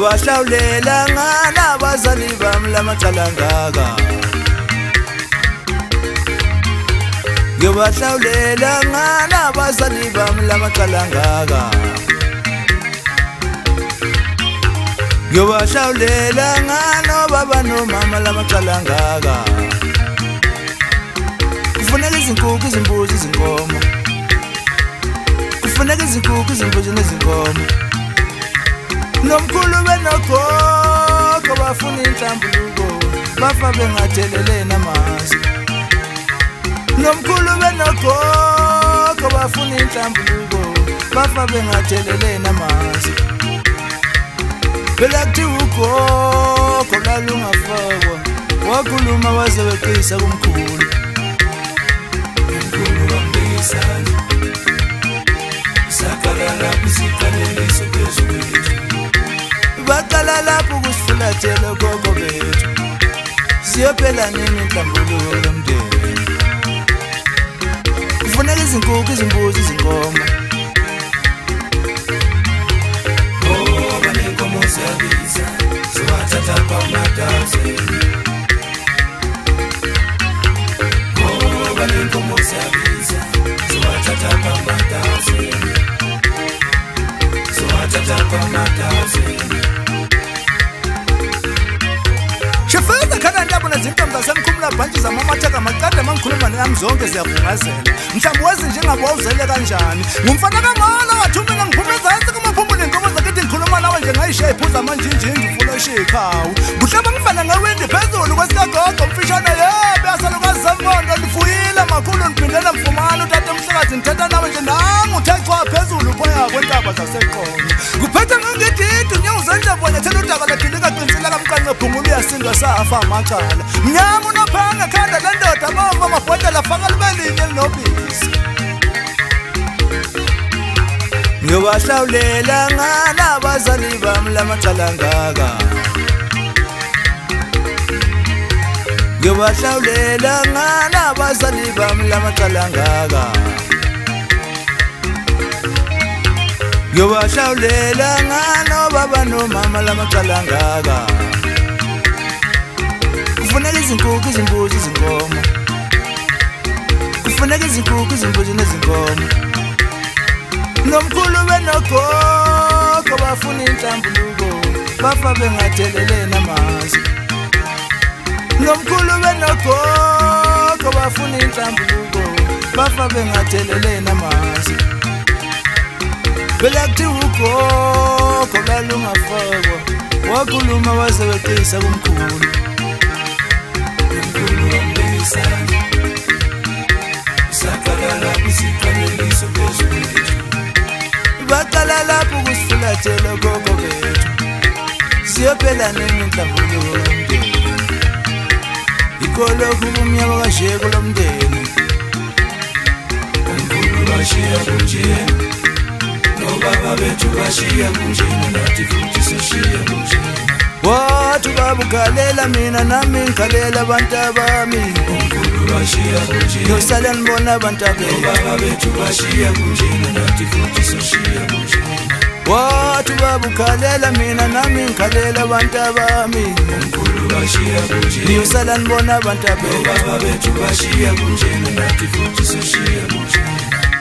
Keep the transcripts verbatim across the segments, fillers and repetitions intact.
ngiyobahlawulela ngana abazali bami lamacala ngaka ngiyobahlawulela ngana abazali bami lamacala ngaka ngiyobahlawulela ngana baba nomama lamacala ngaka kufuneka izinkukhu izimbuzi izinkomo kufuneka izinkukhu izimbuzi nezinkomo nomkhulu benogogo bafuna inhlambuluko bafa bengathelele namasi nomkhulu benogogo bafuna inhlambuluko bafa bengathelele namasi phela kuthi ugogo lalungafakwa wakhuluma waze weqisa kumkhulu umkhulu wambekisana sakala lapho sikaneliso phezulu bakala lapho kusifulathela gogo bethu siyophela nini inhlambuluko lomndeni kufuneka izinkukhu izimbuzi izinkomo ngoba nenkomo ziyabiza siwathatha kwamadazeni ngoba nenkomo ziyabiza siwathatha kwamadazeni siwathatha kwamadazeni Shefeza khana ndabona zintombi zasemkhumula bhantshi zamamatha amaqada mangikhuluma nami zonke ziyafungazela mhlawumbe wazi njengabo uzele kanjani ngumfana kangala wathumela ngiphumeza hasi kumaphumbu nenkomo zakithi ngikhuluma nawe njengayisha iphuza amanjinjingi fulo shekhawu kuhlaba ngifana ngawindi phezulu kwesikagogo mfishana yebe asalukazi zambondo lifuyile makhulu niphindela mfumana utata umhlakazi nithetha nawe nje nami uthechwa phezulu boya kwentaba zaseqonye kuphetha ngangididi unyawuzenja bona thela udaka ladilika qinisela kamqanqe phungulu uyasindwa safa amacala mnyama unophanga khanda lendoda bova mabhodlela faka libelinye linobisi ngiyobahlawulela ngana abazali bami lamacala ngaka ngiyobahlawulela ngana abazali bami lamacala ngaka ngiyobahlawulela ngana baba nomama lamacala ngaka kufuneka izinkukhu izimbuzi izinkomo kufuneka izinkukhu izimbuzi nezinkomo nomkhulu benogogo bafuna inhlambuluko bafa bengathelele namasi nomkhulu benogogo bafuna inhlambuluko bafa bengathelele namasi phela kuthi ugogo lalungafakwa wakhuluma waze weqisa kumkhulu umkhulu wambekisana sakala lapho sikaneliso phezulu bakala lapho kusifulathela gogo bethu siyophela nini inhlambuluko lomndeni ikolokhu kumnyama kasheko lomndeni umkhulu bashiya kunjena nobaba bethu bashiya kunjena nathi futhi sishiya kunjena wathi babukhalela mina nami ngikhalela abantu bami umkhulu bashiya kunjena yosala nibona abantu bethu nobaba bethu bashiya kunjena nathi futhi sishiya kunjena wathi babukhalela mina nami ngikhalela abantu bami umkhulu bashiya kunjena yosala nibona abantu bethu nobaba bethu bashiya kunjena nathi futhi sishiya kunjena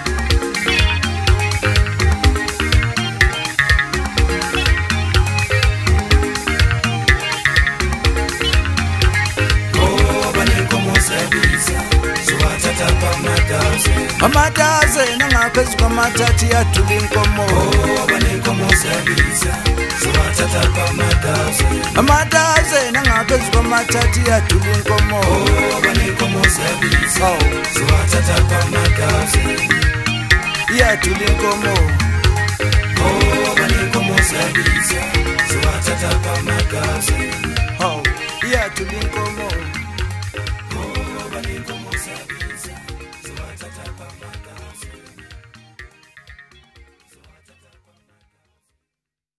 amadazeni angaphezu kwamathathu yathula inkomo amadazeni angaphezu kwamathathu yathula inkomo yathula inkomo yathula inkomo